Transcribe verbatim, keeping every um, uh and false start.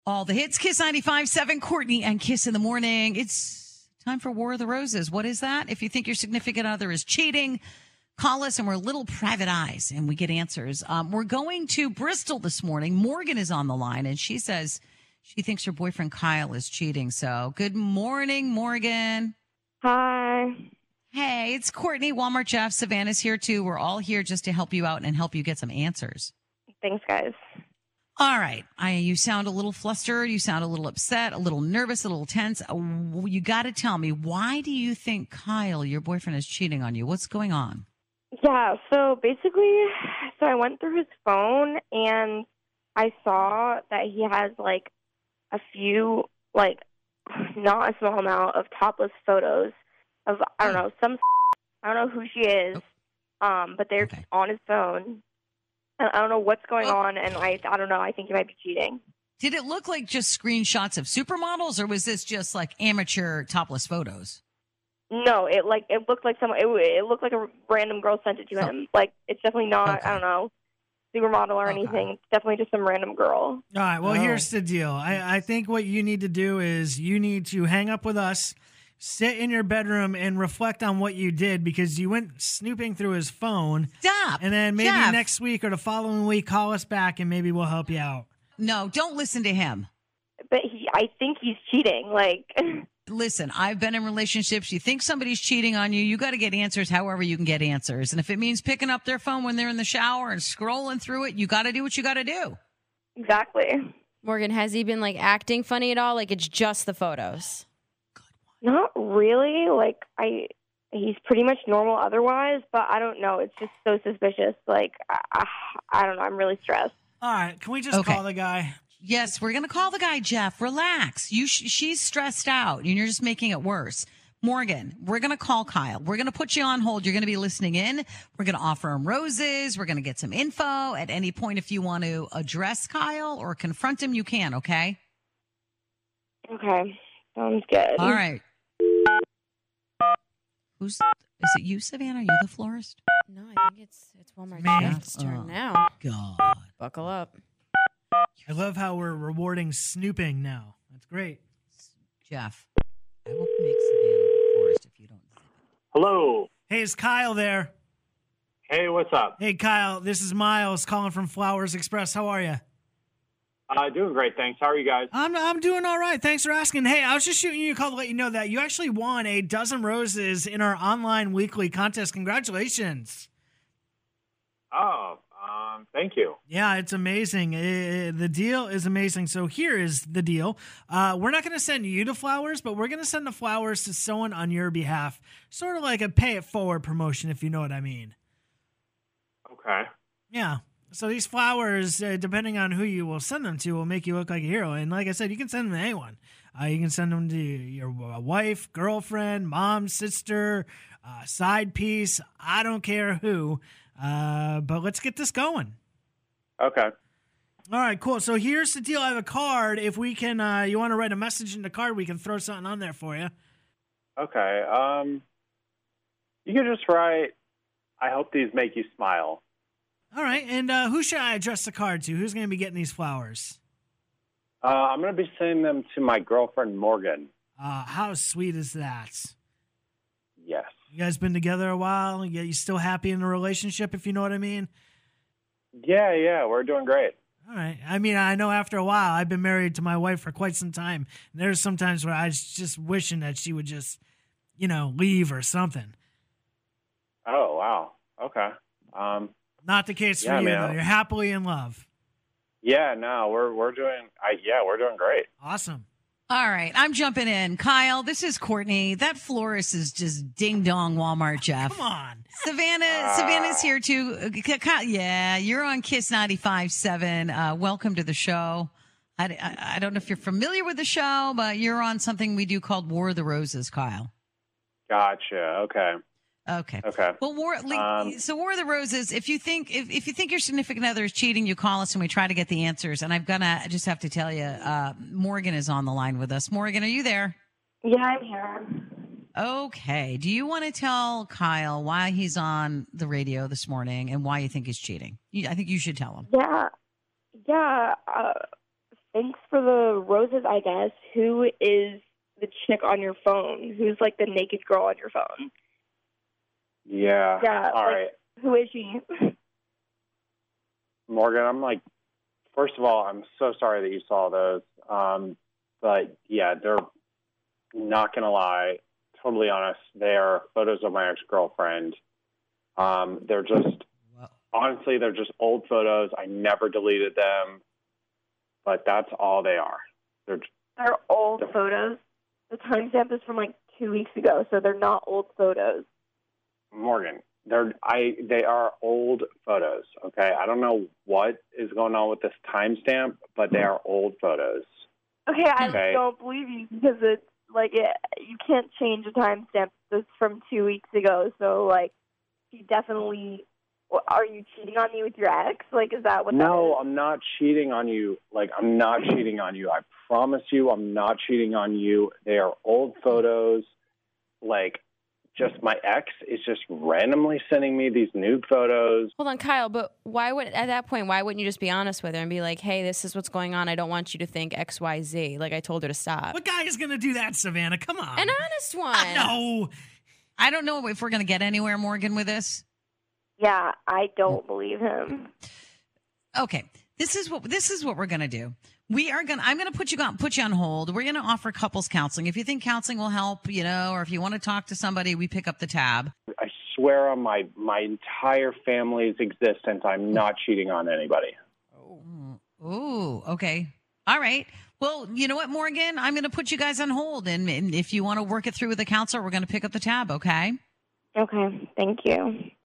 All the hits, Kiss ninety-five seven, Courtney and Kiss in the morning. It's time for War of the Roses. What is that? If you think your significant other is cheating, call us and we're little private eyes and we get answers. Um, we're going to Bristol this morning. Morgan is on the line and she says she thinks her boyfriend Kyle is cheating. So good morning, Morgan. Hi. Hey, it's Courtney, Walmart Jeff, Savannah's here too. We're all here just to help you out and help you get some answers. Thanks, guys. All right. I, you sound a little flustered. You sound a little upset, a little nervous, a little tense. Uh, You got to tell me, why do you think Kyle, your boyfriend, is cheating on you? What's going on? Yeah, so basically, so I went through his phone and I saw that he has like a few, like, not a small amount of topless photos of, I don't know, some, I don't know who she is, um, but they're Okay. on his phone. And I don't know what's going on, and I, I don't know, I think he might be cheating. Did it look like just screenshots of supermodels, or was this just like amateur topless photos? No, it like it looked like some. It, it looked like a random girl sent it to So- him. Like it's definitely not. Okay. I don't know, supermodel or Okay. anything. It's definitely just some random girl. All right. Well, Oh. here's the deal. I, I think what you need to do is you need to hang up with us, sit in your bedroom, and reflect on what you did because you went snooping through his phone. Stop. And then maybe Jeff. next week or the following week, call us back and maybe we'll help you out. No, don't listen to him. But he, I think he's cheating. Like, Listen, I've been in relationships. You think somebody's cheating on you, you got to get answers however you can get answers. And if it means picking up their phone when they're in the shower and scrolling through it, you got to do what you got to do. exactly. Morgan, has he been like acting funny at all? Like it's just the photos? Not really. Like I, he's pretty much normal otherwise. But I don't know. It's just so suspicious. Like I, I, I don't know. I'm really stressed. All right. Can we just Okay. call the guy? Yes, we're going to call the guy, Jeff. Relax. You, sh- she's stressed out and you're just making it worse. Morgan, we're going to call Kyle. We're going to put you on hold. You're going to be listening in. We're going to offer him roses. We're going to get some info. At any point, if you want to address Kyle or confront him, you can, okay? Okay, sounds good. All right. Who's, is it you, Savannah? Are you the florist? No, I think it's it's Walmart Man. Jeff's turn Oh. now. God. Buckle up. I love how we're rewarding snooping now. That's great. Jeff, I will make Savannah the florist if you don't. Hello. Hey, is Kyle there? Hey, what's up? Hey, Kyle. This is Miles calling from Flowers Express. How are you? Uh, doing great, thanks. How are you guys? I'm I'm doing all right. Thanks for asking. Hey, I was just shooting you a call to let you know that you actually won a dozen roses in our online weekly contest. Congratulations. Oh, um, thank you. Yeah, it's amazing. Uh, the deal is amazing. So here is the deal. Uh, we're not going to send you the flowers, but we're going to send the flowers to someone on your behalf. Sort of like a pay it forward promotion, if you know what I mean. Okay. Yeah. So these flowers, uh, depending on who you will send them to, will make you look like a hero. And like I said, you can send them to anyone. Uh, you can send them to your uh, wife, girlfriend, mom, sister, uh, side piece. I don't care who. Uh, but let's get this going. Okay. All right, cool. So here's the deal. I have a card. If we can, uh, you want to write a message in the card, we can throw something on there for you. Okay. Um, you can just write, I hope these make you smile. All right. And uh, who should I address the card to? Who's going to be getting these flowers? Uh, I'm going to be sending them to my girlfriend, Morgan. Uh, how sweet is that? Yes. You guys been together a while? You you still happy in the relationship, if you know what I mean? Yeah, yeah, we're doing great. All right. I mean, I know after a while, I've been married to my wife for quite some time. And there's some times where I was just wishing that she would just, you know, leave or something. Oh, wow. Okay. Um, Not the case Yeah, for you, man. though. You're happily in love. yeah, no, we're we're doing. I yeah, we're doing great. Awesome. All right, I'm jumping in. Kyle, this is Courtney. That florist is just ding dong Walmart, Jeff. Come on. Savannah, Savannah's here too. Uh, K- Kyle, yeah, you're on Kiss ninety-five seven. Uh, welcome to the show. I, I, I don't know if you're familiar with the show, but you're on something we do called War of the Roses, Kyle. Gotcha. Okay. Okay. Okay. Well, War, like, Um, so War of the Roses. If you think if, if you think your significant other is cheating, you call us and we try to get the answers. And I'm gonna I just have to tell you, uh, Morgan is on the line with us. Morgan, are you there? Yeah, I'm here. Okay. Do you want to tell Kyle why he's on the radio this morning and why you think he's cheating? You, I think you should tell him. Yeah, yeah. Uh, thanks for the roses, I guess. Who is the chick on your phone? Who's like the naked girl on your phone? Yeah. Yeah. All like, right. Who is she? Morgan, I'm like, first of all, I'm so sorry that you saw those. Um, but yeah, they're not going to lie, totally honest. They are photos of my ex-girlfriend. Um, they're just, honestly, they're just old photos. I never deleted them, but that's all they are. They're, They're old they're, photos. The timestamp is from like two weeks ago, so they're not old photos. Morgan, they're I they are old photos. Okay, I don't know what is going on with this timestamp, but they are old photos. Okay, I Okay. don't believe you because it's like it, you can't change a timestamp that's from two weeks ago. So like, you definitely. Are you cheating on me with your ex? Like, is that what? No, that is? I'm not cheating on you. Like, I'm not cheating on you. I promise you, I'm not cheating on you. They are old photos. Like, just my ex is just randomly sending me these nude photos. Hold on, Kyle, but why would, at that point, why wouldn't you just be honest with her and be like, hey, this is what's going on. I don't want you to think X, Y, Z. Like I told her to stop. What guy is going to do that, Savannah? Come on. An honest one. No. I don't know if we're going to get anywhere, Morgan, with this. Yeah, I don't believe him. Okay, this is what this is what we're going to do. We are going to, I'm going to put you on, put you on hold. We're going to offer couples counseling. If you think counseling will help, you know, or if you want to talk to somebody, we pick up the tab. I swear on my, my entire family's existence, I'm not cheating on anybody. Ooh, okay. All right. Well, you know what, Morgan? I'm going to put you guys on hold. And, and if you want to work it through with a counselor, we're going to pick up the tab, okay? Okay, thank you.